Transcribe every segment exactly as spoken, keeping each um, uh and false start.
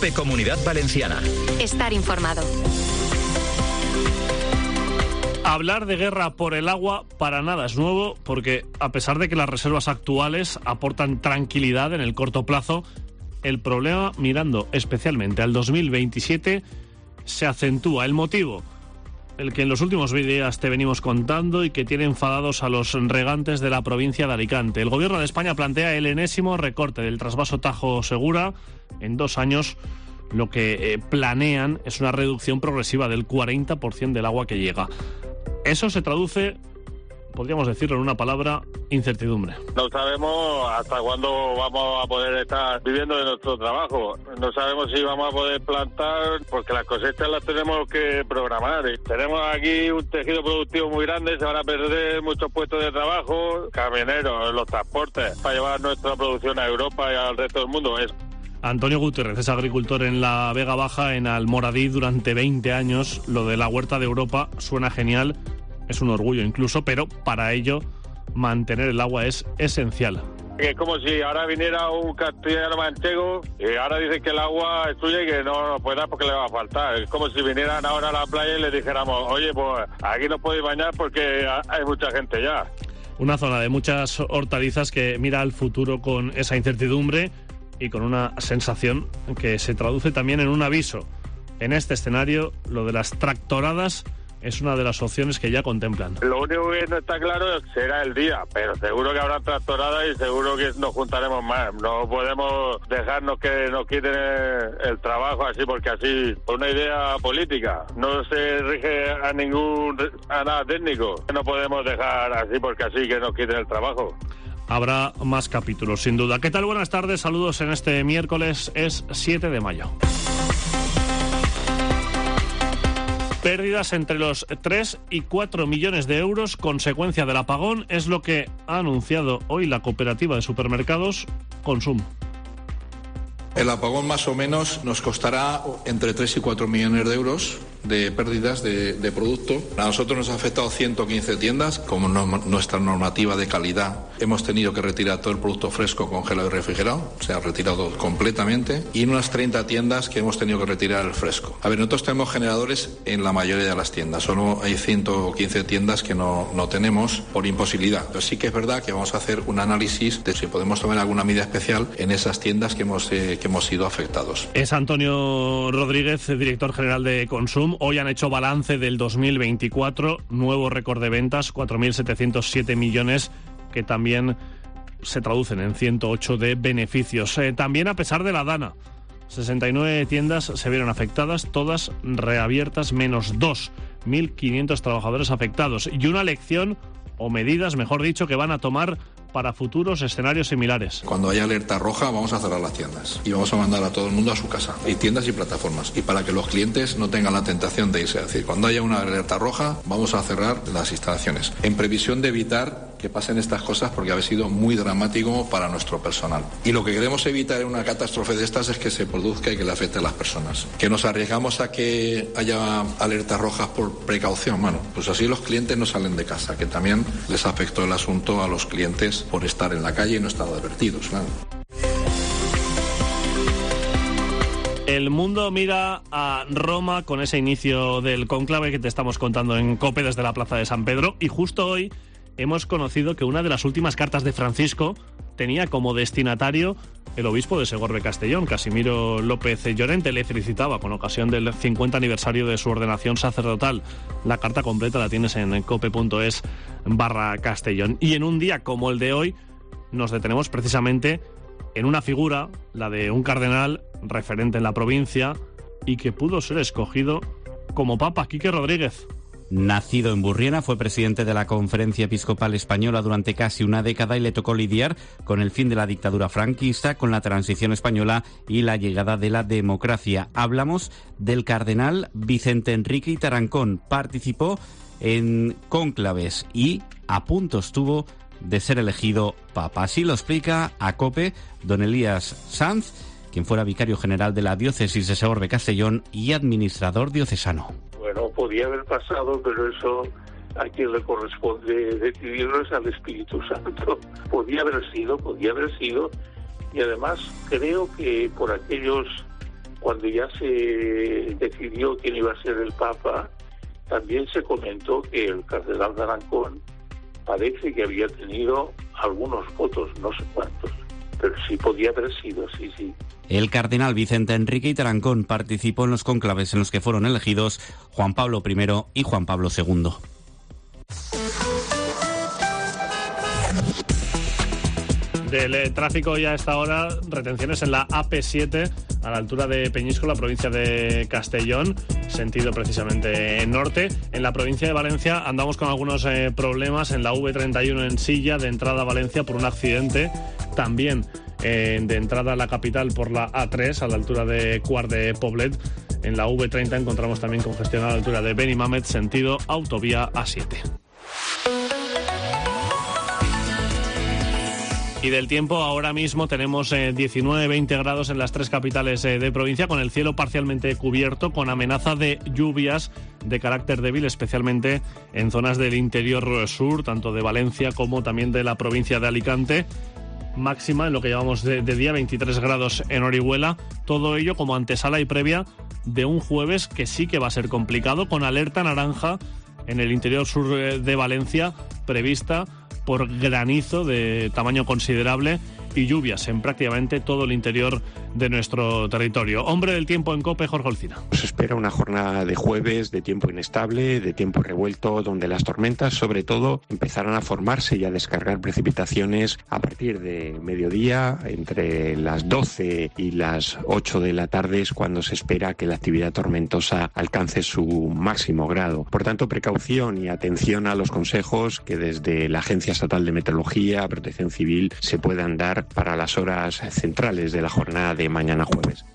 COPE Comunidad Valenciana. Estar informado. Hablar de guerra por el agua para nada es nuevo, porque a pesar de que las reservas actuales aportan tranquilidad en el corto plazo, el problema, mirando especialmente al dos mil veintisiete, se acentúa. El motivo, el que en los últimos días te venimos contando y que tiene enfadados a los regantes de la provincia de Alicante. El gobierno de España plantea el enésimo recorte del trasvaso Tajo Segura en dos años. Lo que eh, planean es una reducción progresiva del cuarenta por ciento del agua que llega. Eso se traduce, podríamos decirlo en una palabra, incertidumbre. No sabemos hasta cuándo vamos a poder estar viviendo de nuestro trabajo. No sabemos si vamos a poder plantar, porque las cosechas las tenemos que programar. Tenemos aquí un tejido productivo muy grande, se van a perder muchos puestos de trabajo, camioneros, los transportes, para llevar nuestra producción a Europa y al resto del mundo. Es Antonio Gutiérrez es agricultor en la Vega Baja, en Almoradí, durante veinte años. Lo de la huerta de Europa suena genial, es un orgullo incluso, pero para ello mantener el agua es esencial. Es como si ahora viniera un castellano manchego y ahora dicen que el agua es suya y que no nos puede dar porque le va a faltar. Es como si vinieran ahora a la playa y le dijéramos, oye, pues aquí no podéis bañar porque hay mucha gente ya. Una zona de muchas hortalizas que mira al futuro con esa incertidumbre y con una sensación que se traduce también en un aviso. En este escenario, lo de las tractoradas es una de las opciones que ya contemplan. Lo único que no está claro será el día, pero seguro que habrá tractoradas y seguro que nos juntaremos más. No podemos dejarnos que nos quiten el trabajo así porque así, por una idea política. No se rige a ningún a nada técnico. No podemos dejar así porque así que nos quiten el trabajo. Habrá más capítulos, sin duda. ¿Qué tal? Buenas tardes, saludos en este miércoles, es siete de mayo. Pérdidas entre los tres y cuatro millones de euros, consecuencia del apagón, es lo que ha anunciado hoy la cooperativa de supermercados Consum. El apagón más o menos nos costará entre tres y cuatro millones de euros de pérdidas de, de producto. A nosotros nos ha afectado ciento quince tiendas. Como no, nuestra normativa de calidad, hemos tenido que retirar todo el producto fresco, congelado y refrigerado. Se ha retirado completamente. Y en unas treinta tiendas que hemos tenido que retirar el fresco. A ver, nosotros tenemos generadores en la mayoría de las tiendas. Solo hay ciento quince tiendas que no, no tenemos por imposibilidad. Pero sí que es verdad que vamos a hacer un análisis de si podemos tomar alguna medida especial en esas tiendas que hemos, eh, que hemos sido afectados. Es Antonio Rodríguez, director general de Consum. Hoy han hecho balance del dos mil veinticuatro, nuevo récord de ventas, cuatro mil setecientos siete millones, que también se traducen en ciento ocho de beneficios. Eh, también a pesar de la Dana, sesenta y nueve tiendas se vieron afectadas, todas reabiertas, menos dos mil quinientos trabajadores afectados. Y una lección, o medidas, mejor dicho, que van a tomar para futuros escenarios similares. Cuando haya alerta roja vamos a cerrar las tiendas y vamos a mandar a todo el mundo a su casa, y tiendas y plataformas, y para que los clientes no tengan la tentación de irse. Es decir, cuando haya una alerta roja vamos a cerrar las instalaciones, en previsión de evitar que pasen estas cosas, porque ha sido muy dramático para nuestro personal. Y lo que queremos evitar en una catástrofe de estas es que se produzca y que le afecte a las personas. Que nos arriesgamos a que haya alertas rojas por precaución. Bueno, pues así los clientes no salen de casa, que también les afectó el asunto a los clientes por estar en la calle y no estar advertidos, claro. El mundo mira a Roma con ese inicio del cónclave que te estamos contando en COPE desde la Plaza de San Pedro, y justo hoy hemos conocido que una de las últimas cartas de Francisco tenía como destinatario el obispo de Segorbe Castellón, Casimiro López Llorente. Le felicitaba con ocasión del cincuenta aniversario de su ordenación sacerdotal. La carta completa la tienes en cope.es barra Castellón. Y en un día como el de hoy nos detenemos precisamente en una figura, la de un cardenal referente en la provincia y que pudo ser escogido como papa, Quique Rodríguez. Nacido en Burriana, fue presidente de la Conferencia Episcopal Española durante casi una década y le tocó lidiar con el fin de la dictadura franquista, con la transición española y la llegada de la democracia. Hablamos del cardenal Vicente Enrique Tarancón. Participó en cónclaves y a punto estuvo de ser elegido papa. Así lo explica a COPE don Elías Sanz, quien fuera vicario general de la diócesis de Segorbe Castellón y administrador diocesano. Bueno, podía haber pasado, pero eso a quien le corresponde decidirlo es al Espíritu Santo. Podía haber sido, podía haber sido, y además creo que por aquellos Cuando ya se decidió quién iba a ser el Papa, también se comentó que el cardenal de Arancón parece que había tenido algunos votos, no sé cuántos, pero sí podía haber sido, sí, sí. El cardenal Vicente Enrique Tarancón participó en los cónclaves en los que fueron elegidos Juan Pablo primero y Juan Pablo segundo. Del tráfico ya a esta hora, retenciones en la A P siete a la altura de Peñíscola, provincia de Castellón, sentido precisamente norte. En la provincia de Valencia andamos con algunos eh, problemas en la V treinta y uno en Silla, de entrada a Valencia por un accidente. También eh, de entrada a la capital por la A tres a la altura de Quart de Poblet. En la V treinta encontramos también congestión a la altura de Benimàmet, sentido autovía A siete. Y del tiempo, ahora mismo tenemos eh, diecinueve veinte grados en las tres capitales eh, de provincia, con el cielo parcialmente cubierto, con amenaza de lluvias de carácter débil, especialmente en zonas del interior sur, tanto de Valencia como también de la provincia de Alicante. Máxima en lo que llevamos de, de día, veintitrés grados en Orihuela. Todo ello como antesala y previa de un jueves que sí que va a ser complicado, con alerta naranja en el interior sur de Valencia prevista por granizo de tamaño considerable y lluvias en prácticamente todo el interior de nuestro territorio. Hombre del tiempo en COPE, Jorge Olcina. Se espera una jornada de jueves de tiempo inestable, de tiempo revuelto, donde las tormentas sobre todo empezarán a formarse y a descargar precipitaciones a partir de mediodía, entre las doce y las ocho de la tarde es cuando se espera que la actividad tormentosa alcance su máximo grado. Por tanto, precaución y atención a los consejos que desde la Agencia Estatal de Meteorología, Protección Civil, se puedan dar para las horas centrales de la jornada de mañana jueves.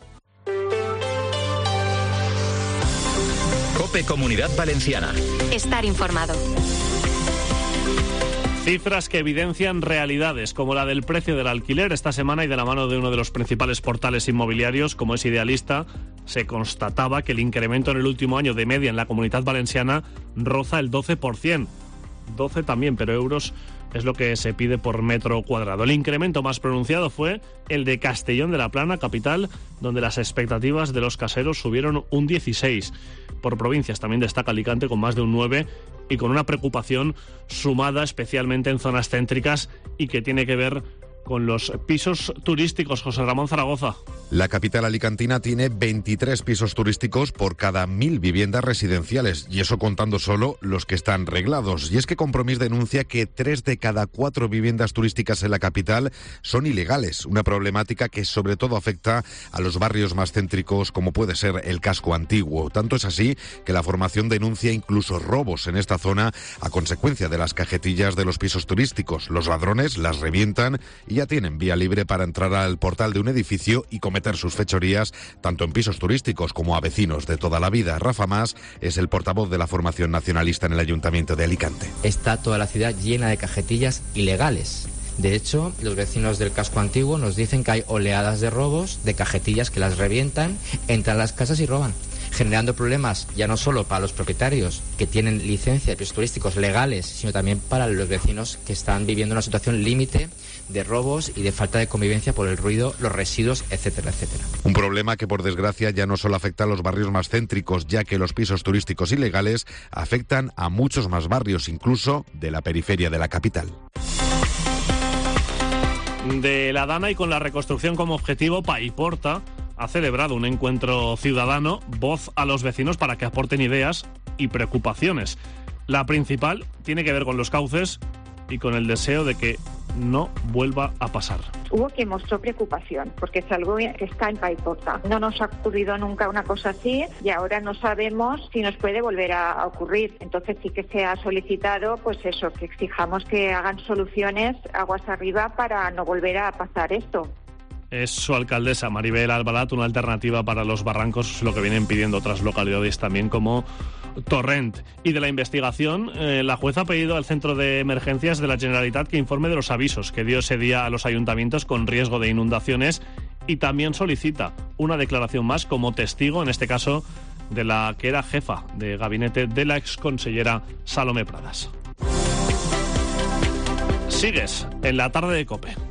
COPE Comunidad Valenciana. Estar informado. Cifras que evidencian realidades como la del precio del alquiler esta semana, y de la mano de uno de los principales portales inmobiliarios como es Idealista, se constataba que el incremento en el último año de media en la Comunidad Valenciana roza el doce por ciento. doce también, pero euros es lo que se pide por metro cuadrado. El incremento más pronunciado fue el de Castellón de la Plana, capital, donde las expectativas de los caseros subieron un dieciséis. Por provincias también destaca Alicante con más de un nueve y con una preocupación sumada especialmente en zonas céntricas y que tiene que ver con los pisos turísticos. José Ramón Zaragoza. La capital alicantina tiene veintitrés pisos turísticos por cada mil viviendas residenciales, y eso contando solo los que están reglados. Y es que Compromís denuncia que tres de cada cuatro viviendas turísticas en la capital son ilegales, una problemática que sobre todo afecta a los barrios más céntricos, como puede ser el casco antiguo. Tanto es así que la formación denuncia incluso robos en esta zona a consecuencia de las cajetillas de los pisos turísticos. Los ladrones las revientan y ya tienen vía libre para entrar al portal de un edificio y cometer sus fechorías, tanto en pisos turísticos como a vecinos de toda la vida. Rafa Mas es el portavoz de la formación nacionalista en el Ayuntamiento de Alicante. Está toda la ciudad llena de cajetillas ilegales. De hecho, los vecinos del casco antiguo nos dicen que hay oleadas de robos, de cajetillas que las revientan, entran a las casas y roban, generando problemas ya no solo para los propietarios que tienen licencia de pisos turísticos legales, sino también para los vecinos que están viviendo una situación límite de robos y de falta de convivencia por el ruido, los residuos, etcétera, etcétera. Un problema que, por desgracia, ya no solo afecta a los barrios más céntricos, ya que los pisos turísticos ilegales afectan a muchos más barrios, incluso de la periferia de la capital. De la Dana y con la reconstrucción como objetivo, Paiporta ha celebrado un encuentro ciudadano, voz a los vecinos para que aporten ideas y preocupaciones. La principal tiene que ver con los cauces y con el deseo de que no vuelva a pasar. Hubo quien mostró preocupación, porque es algo que está en Paiporta. No nos ha ocurrido nunca una cosa así y ahora no sabemos si nos puede volver a ocurrir. Entonces sí que se ha solicitado, pues eso, que exijamos que hagan soluciones aguas arriba para no volver a pasar esto. Es su alcaldesa, Maribel Albalat, una alternativa para los barrancos, lo que vienen pidiendo otras localidades también como Torrent. Y de la investigación, eh, la jueza ha pedido al Centro de Emergencias de la Generalitat que informe de los avisos que dio ese día a los ayuntamientos con riesgo de inundaciones, y también solicita una declaración más como testigo, en este caso de la que era jefa de gabinete de la exconsellera Salomé Pradas. Sigues en la tarde de COPE.